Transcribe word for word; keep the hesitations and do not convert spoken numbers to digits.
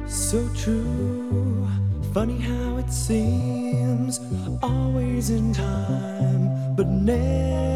So true, funny how it seems always in time, but never